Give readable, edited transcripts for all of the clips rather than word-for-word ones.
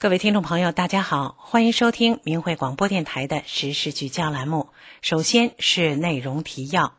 各位听众朋友，大家好，欢迎收听明慧广播电台的时事聚焦栏目。首先是内容提要。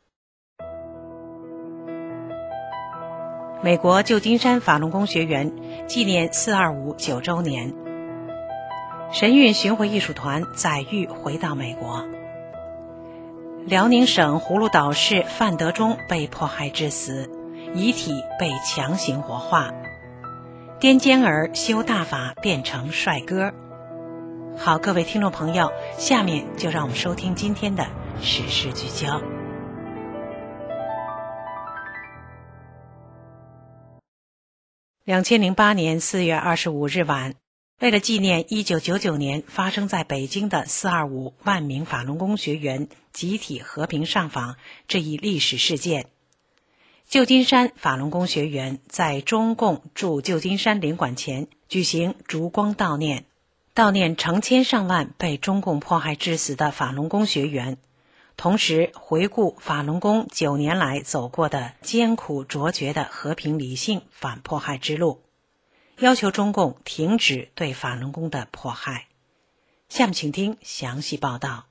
美国旧金山法轮功学员纪念425 9周年。神韵巡回艺术团载誉回到美国。辽宁省葫芦岛市范德忠被迫害致死，遗体被强行火化。颠尖儿修大法变成帅哥。好，各位听众朋友，下面就让我们收听今天的时事聚焦。2008年4月25日晚，为了纪念1999年发生在北京的425万名法轮功学员集体和平上访这一历史事件，旧金山法轮功学员在中共驻旧金山领馆前举行烛光悼念，悼念成千上万被中共迫害致死的法轮功学员，同时回顾法轮功9年来走过的艰苦卓绝的和平理性反迫害之路，要求中共停止对法轮功的迫害。下面请听详细报道。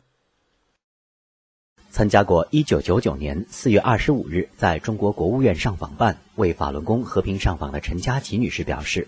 参加过1999年4月25日在中国国务院上访办为法轮功和平上访的陈佳琪女士表示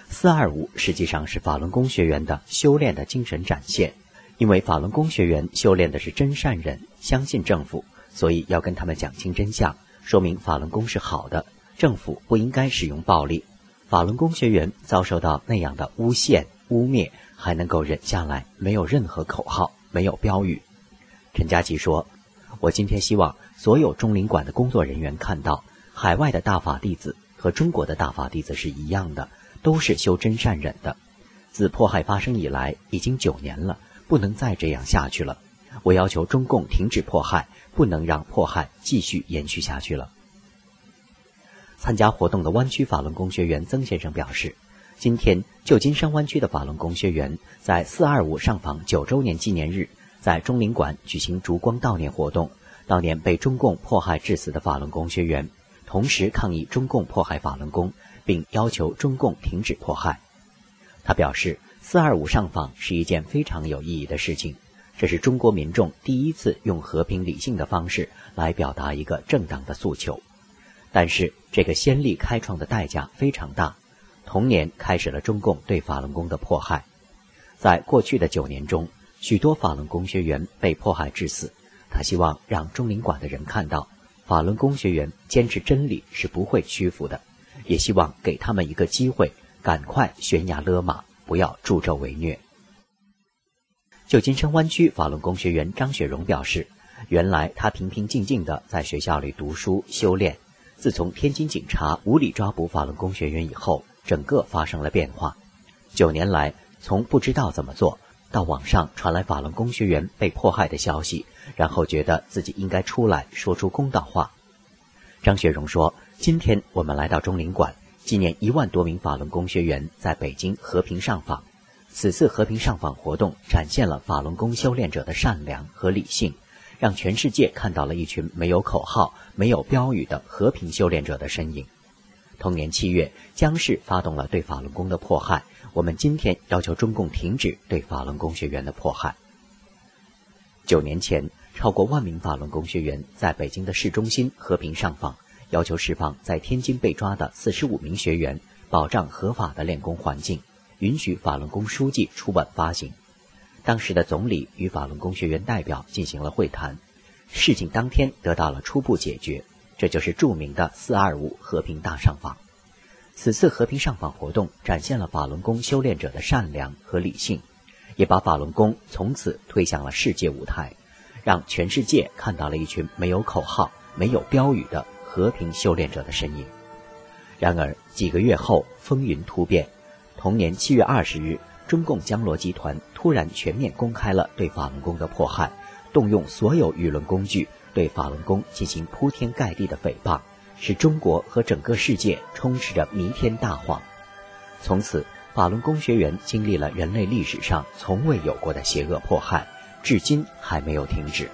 ，425实际上是法轮功学员的修炼的精神展现，因为法轮功学员修炼的是真善忍，相信政府，所以要跟他们讲清真相，说明法轮功是好的，政府不应该使用暴力。法轮功学员遭受到那样的诬陷、污蔑，还能够忍下来，没有任何口号，没有标语。陈佳琪说，我今天希望所有中领馆的工作人员看到，海外的大法弟子和中国的大法弟子是一样的，都是修真善忍的。自迫害发生以来已经9年了，不能再这样下去了。我要求中共停止迫害，不能让迫害继续延续下去了。参加活动的湾区法轮功学员曾先生表示，今天旧金山湾区的法轮功学员在425上访9周年纪念日，在中领馆举行烛光悼念活动，悼念被中共迫害致死的法轮功学员，同时抗议中共迫害法轮功，并要求中共停止迫害。他表示，425上访是一件非常有意义的事情，这是中国民众第一次用和平理性的方式来表达一个正当的诉求。但是这个先例开创的代价非常大，同年开始了中共对法轮功的迫害。在过去的9年中，许多法轮功学员被迫害致死，他希望让中领馆的人看到，法轮功学员坚持真理是不会屈服的，也希望给他们一个机会，赶快悬崖勒马，不要助纣为虐。旧金山湾区法轮功学员张雪荣表示，原来他平平静静地在学校里读书修炼，自从天津警察无理抓捕法轮功学员以后，整个发生了变化。9年来，从不知道怎么做，到网上传来法轮功学员被迫害的消息，然后觉得自己应该出来说出公道话。张雪荣说，今天我们来到中领馆，纪念1万多名法轮功学员在北京和平上访。此次和平上访活动展现了法轮功修炼者的善良和理性，让全世界看到了一群没有口号、没有标语的和平修炼者的身影。同年7月，江氏发动了对法轮功的迫害，我们今天要求中共停止对法轮功学员的迫害。9年前，超过1万名法轮功学员在北京的市中心和平上访，要求释放在天津被抓的45名学员，保障合法的练功环境，允许法轮功书记出版发行。当时的总理与法轮功学员代表进行了会谈，事情当天得到了初步解决，这就是著名的425和平大上访。此次和平上访活动展现了法轮功修炼者的善良和理性，也把法轮功从此推向了世界舞台，让全世界看到了一群没有口号、没有标语的和平修炼者的身影。然而几个月后，风云突变。同年7月20日，中共江罗集团突然全面公开了对法轮功的迫害，动用所有舆论工具对法轮功进行铺天盖地的诽谤，使中国和整个世界充斥着弥天大谎。从此，法轮功学员经历了人类历史上从未有过的邪恶迫害，至今还没有停止。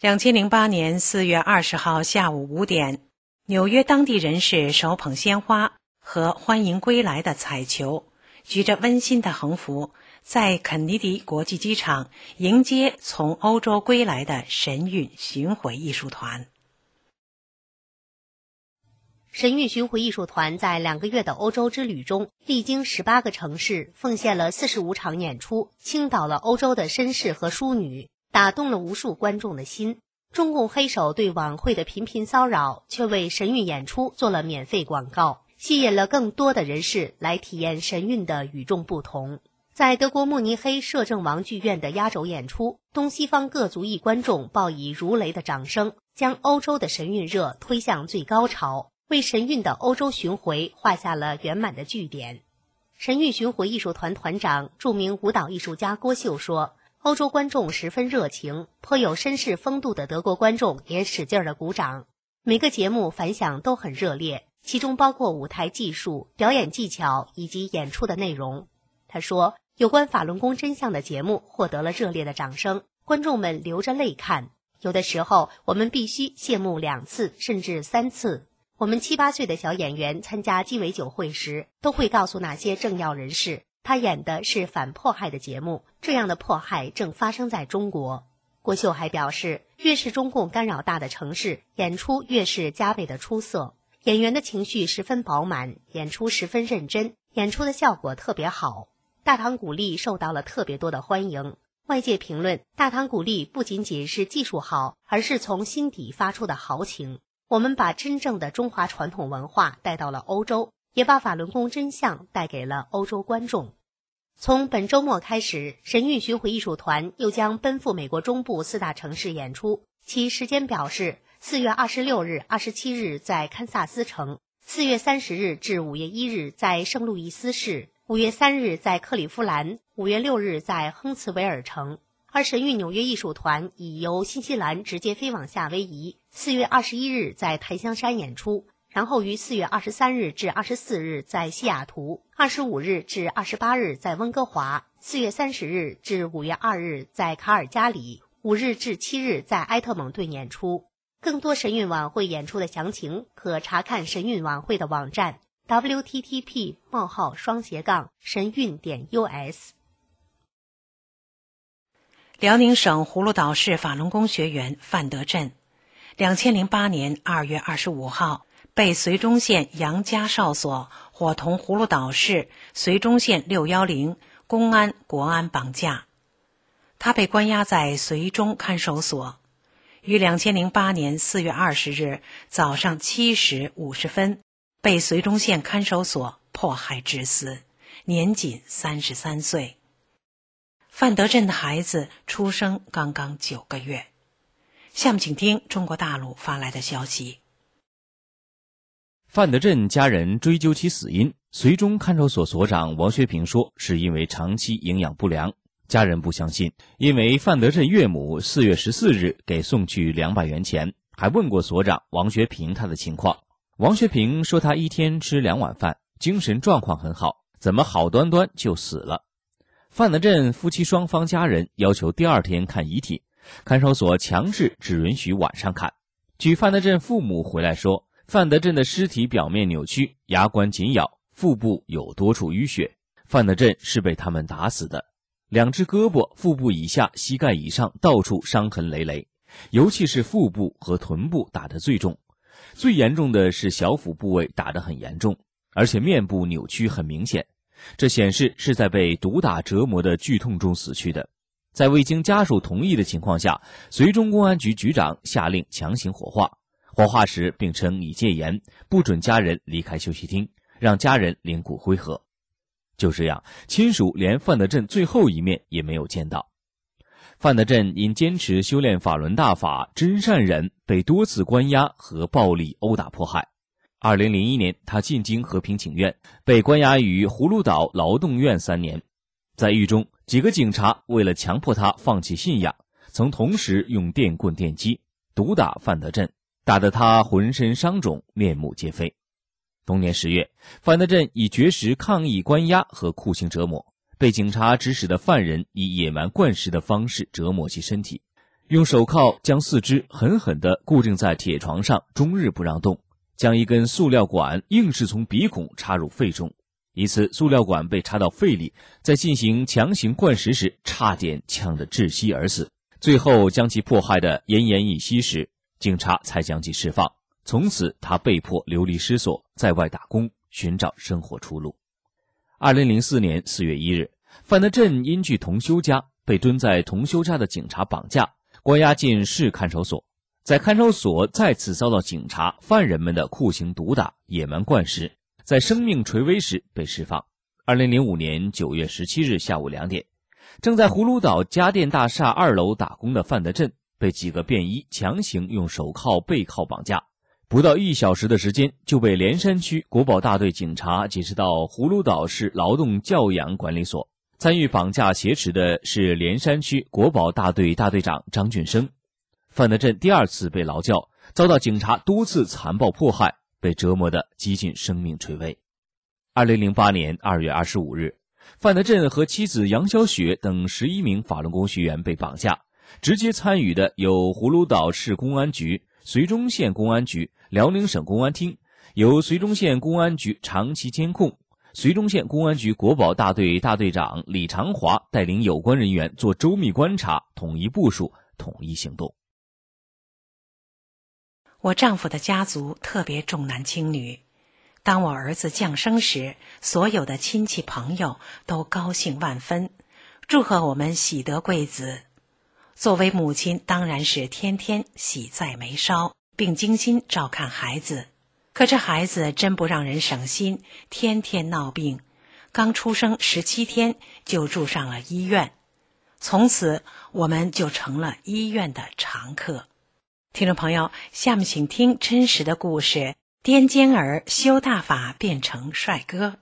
2008年4月20号下午5点，纽约当地人士手捧鲜花和欢迎归来的彩球，举着温馨的横幅，在肯尼迪国际机场迎接从欧洲归来的神韵巡回艺术团。 神韵巡回艺术团在2个月的欧洲之旅中，历经18个城市，奉献了45场演出，倾倒了欧洲的绅士和淑女，打动了无数观众的心。中共黑手对晚会的频频骚扰，却为神韵演出做了免费广告，吸引了更多的人士来体验神韵的与众不同。在德国慕尼黑摄政王剧院的压轴演出，东西方各族裔观众报以如雷的掌声，将欧洲的神韵热推向最高潮，为神韵的欧洲巡回画下了圆满的句点。神韵巡回艺术团团长、著名舞蹈艺术家郭秀说，欧洲观众十分热情，颇有绅士风度的德国观众也使劲地鼓掌。每个节目反响都很热烈，其中包括舞台技术、表演技巧以及演出的内容。他说，有关法轮功真相的节目获得了热烈的掌声，观众们流着泪看，有的时候我们必须谢幕2次甚至3次。我们7、8岁的小演员参加鸡尾酒会时，都会告诉那些政要人士，他演的是反迫害的节目，这样的迫害正发生在中国。郭秀还表示，越是中共干扰大的城市，演出越是加倍的出色，演员的情绪十分饱满，演出十分认真，演出的效果特别好。大唐古丽受到了特别多的欢迎，外界评论大唐古丽不仅仅是技术好，而是从心底发出的豪情。我们把真正的中华传统文化带到了欧洲，也把法轮功真相带给了欧洲观众。从本周末开始，神韵巡回艺术团又将奔赴美国中部4大城市演出，其时间表是4月26日、27日在堪萨斯城，4月30日至5月1日在圣路易斯市，5月3日在克利夫兰，5月6日在亨茨维尔城。而神韵纽约艺术团已由新西兰直接飞往夏威夷，4月21日在檀香山演出，然后于4月23日至24日在西雅图，25日至28日在温哥华，4月30日至5月2日在卡尔加里，5日至7日在埃特蒙顿演出。更多神韵晚会演出的详情可查看神韵晚会的网站 www.神韵.us。 辽宁省葫芦岛市法轮功学员范德振，2008年2月25号被绥中县杨家哨所伙同葫芦岛市、绥中县610公安国安绑架。他被关押在绥中看守所，于2008年4月20日早上7时50分被绥中县看守所迫害致死，年仅33岁。范德振的孩子出生刚刚9个月。下面请听中国大陆发来的消息。 范德振家人追究其死因，绥中看守所所长王学平说是因为长期营养不良，家人不相信，因为范德振岳母4月14日给送去200元钱，还问过所长王学平他的情况。王学平说他一天吃2碗饭，精神状况很好，怎么好端端就死了。范德振夫妻双方家人要求第2天看遗体，看守所强制只允许晚上看。据范德振父母回来说，范德振的尸体表面扭曲，牙关紧咬，腹部有多处淤血。范德振是被他们打死的，2只胳膊、腹部以下、膝盖以上到处伤痕累累，尤其是腹部和臀部打得最重，最严重的是小腹部位打得很严重，而且面部扭曲很明显。这显示是在被毒打折磨的剧痛中死去的。在未经家属同意的情况下，绥中公安局局长下令强行火化，火化时并称已戒严，不准家人离开休息厅，让家人领骨灰盒。就这样，亲属连范德振最后一面也没有见到。范德振因坚持修炼法轮大法、真善忍，被多次关押和暴力殴打迫害。2001年，他进京和平请愿，被关押于葫芦岛劳动院3年。在狱中，几个警察为了强迫他放弃信仰，曾同时用电棍电击毒打范德振，打得他浑身伤肿，面目皆非。同年10月，范德振以绝食抗议关押和酷刑折磨，被警察指使的犯人以野蛮惯食的方式折磨其身体。 用手铐将四肢狠狠地固定在铁床上，终日不让动，将一根塑料管硬是从鼻孔插入肺中。一次塑料管被插到肺里，在进行强行灌食时差点呛得窒息而死，最后将其迫害得奄奄一息时，警察才将其释放。从此他被迫流离失所，在外打工寻找生活出路。2004年4月1日，范德镇因去同修家，被蹲在同修家的警察绑架，关押进市看守所。在看守所再次遭到警察、犯人们的酷刑毒打、野蛮灌食，在生命垂危时被释放。2005年9月17日下午2点，正在葫芦岛家电大厦2楼打工的范德镇被几个便衣强行用手铐背铐绑架，不到1小时的时间就被连山区国保大队警察解释到葫芦岛市劳动教养管理所。参与绑架挟持的是连山区国保大队大队长张俊生。范德镇第二次被劳教，遭到警察多次残暴迫害，被折磨得几近生命垂危。2008年2月25日，范德镇和妻子杨小雪等11名法轮功学员被绑架，直接参与的有葫芦岛市公安局、绥中县公安局、辽宁省公安厅，由绥中县公安局长期监控，绥中县公安局国保大队大队长李长华带领有关人员做周密观察，统一部署，统一行动。 我丈夫的家族特别重男轻女，当我儿子降生时，所有的亲戚朋友都高兴万分，祝贺我们喜得贵子。作为母亲，当然是天天喜在眉梢，并精心照看孩子。可这孩子真不让人省心，天天闹病，刚出生17天就住上了医院，从此我们就成了医院的常客。听众朋友，下面请听真实的故事，颠尖儿修大法变成帅哥。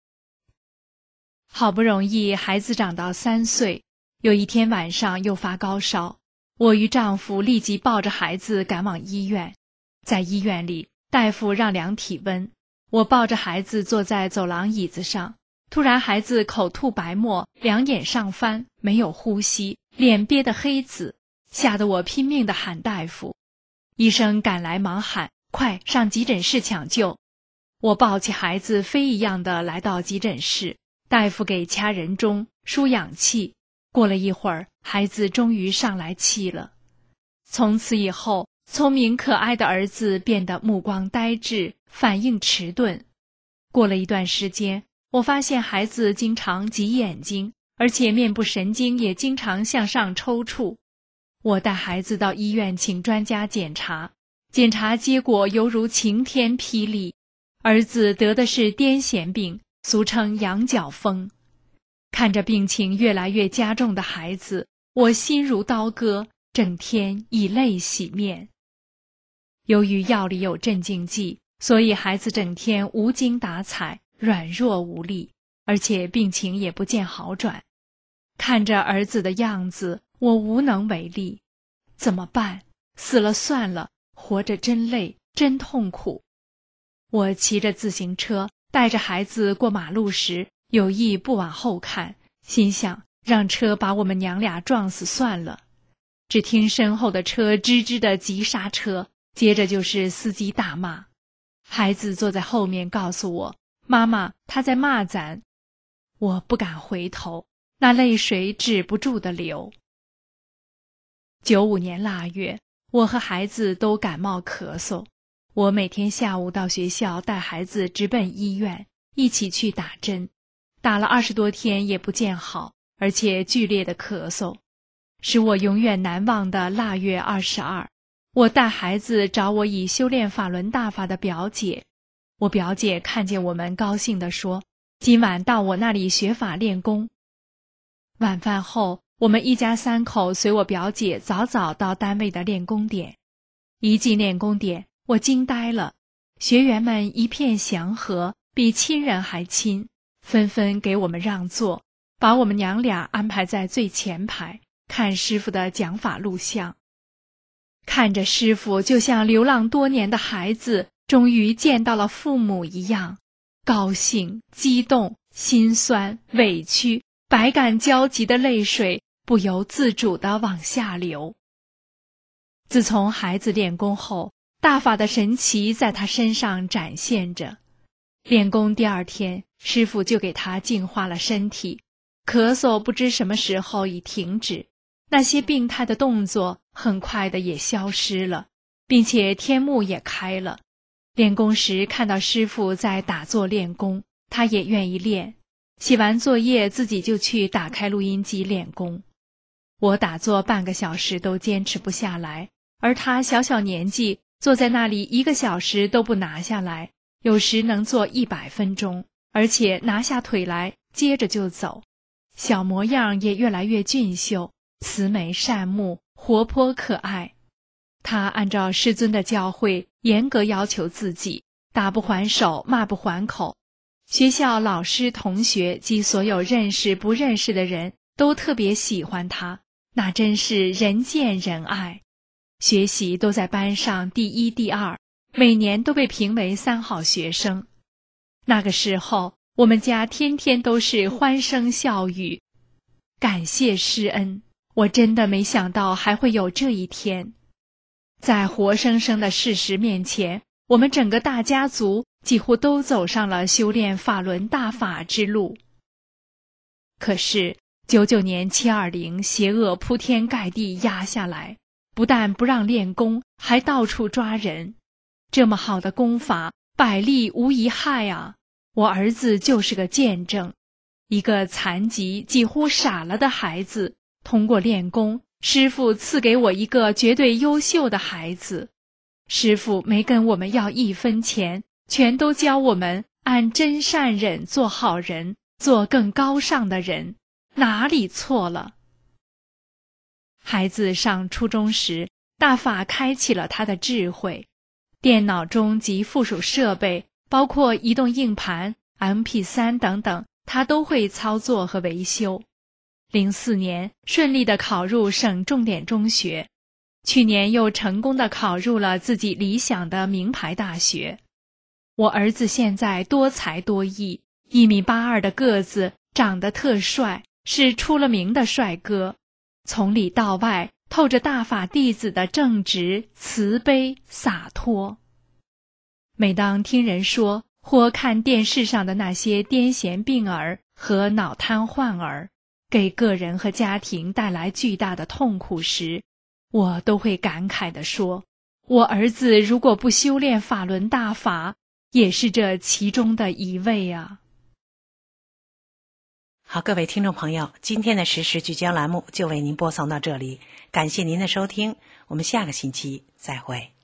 好不容易孩子长到3岁，有一天晚上又发高烧，我与丈夫立即抱着孩子赶往医院。在医院里，大夫让量体温，我抱着孩子坐在走廊椅子上，突然孩子口吐白沫，两眼上翻，没有呼吸，脸憋得黑紫，吓得我拼命地喊大夫。医生赶来忙喊，快上急诊室抢救。我抱起孩子飞一样的来到急诊室，大夫给掐人中输氧气，过了一会儿，孩子终于上来气了。从此以后，聪明可爱的儿子变得目光呆滞，反应迟钝。过了一段时间，我发现孩子经常挤眼睛，而且面部神经也经常向上抽搐。我带孩子到医院请专家检查，检查结果犹如晴天霹雳，儿子得的是癫痫病，俗称羊角风。看着病情越来越加重的孩子，我心如刀割，整天以泪洗面。由于药里有镇静剂，所以孩子整天无精打采，软弱无力，而且病情也不见好转。看着儿子的样子，我无能为力。怎么办？死了算了，活着真累，真痛苦。我骑着自行车，带着孩子过马路时，有意不往后看，心想让车把我们娘俩撞死算了。只听身后的车吱吱地急刹车，接着就是司机大骂。孩子坐在后面告诉我，妈妈，他在骂咱。我不敢回头，那泪水止不住地流。95年腊月，我和孩子都感冒咳嗽，我每天下午到学校带孩子直奔医院，一起去打针，打了20多天也不见好，而且剧烈的咳嗽。使我永远难忘的腊月22，我带孩子找我已修炼法轮大法的表姐。我表姐看见我们，高兴地说，今晚到我那里学法练功。晚饭后，我们一家3口随我表姐早早到单位的练功点。一进练功点，我惊呆了，学员们一片祥和，比亲人还亲，纷纷给我们让座，把我们娘俩安排在最前排，看师傅的讲法录像。看着师傅就像流浪多年的孩子终于见到了父母一样，高兴、激动、心酸、委屈，百感交集的泪水不由自主地往下流。 自从孩子练功后，大法的神奇在他身上展现着。练功第二天，师父就给他净化了身体，咳嗽不知什么时候已停止，那些病态的动作很快的也消失了，并且天目也开了。练功时看到师父在打坐练功，他也愿意练，写完作业自己就去打开录音机练功。我打坐半个小时都坚持不下来，而他小小年纪坐在那里1个小时都不拿下来，有时能坐100分钟，而且拿下腿来接着就走，小模样也越来越俊秀，慈眉善目，活泼可爱。他按照师尊的教诲严格要求自己，打不还手，骂不还口。学校老师、同学及所有认识不认识的人都特别喜欢他，那真是人见人爱。学习都在班上第1、第2，每年都被评为3好学生。那个时候，我们家天天都是欢声笑语。感谢师恩，我真的没想到还会有这一天。在活生生的事实面前，我们整个大家族几乎都走上了修炼法轮大法之路。可是99年720邪恶铺天盖地压下来，不但不让练功，还到处抓人。这么好的功法，百利无一害啊！我儿子就是个见证。一个残疾几乎傻了的孩子，通过练功，师父赐给我一个绝对优秀的孩子。师父没跟我们要1分钱，全都教我们按真善忍做好人，做更高尚的人，哪里错了？孩子上初中时，大法开启了他的智慧。电脑中及附属设备，包括移动硬盘、MP3 等等，他都会操作和维修。04年顺利地考入省重点中学，去年又成功地考入了自己理想的名牌大学。我儿子现在多才多艺，1.82米的个子，长得特帅，是出了名的帅哥。从里到外透着大法弟子的正直、慈悲、洒脱。每当听人说或看电视上的那些癫痫病儿和脑瘫患儿，给个人和家庭带来巨大的痛苦时，我都会感慨地说，我儿子如果不修炼法轮大法，也是这其中的一位啊。 好，各位听众朋友，今天的时事聚焦栏目就为您播送到这里，感谢您的收听，我们下个星期再会。